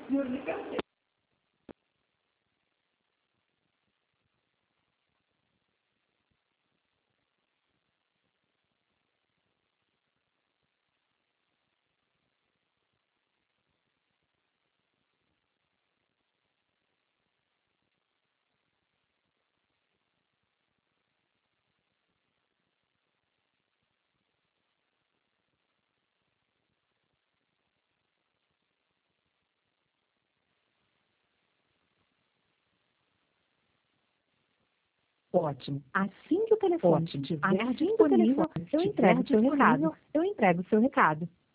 Ótimo. Assim que o telefone estiver disponível, eu entrego o seu recado.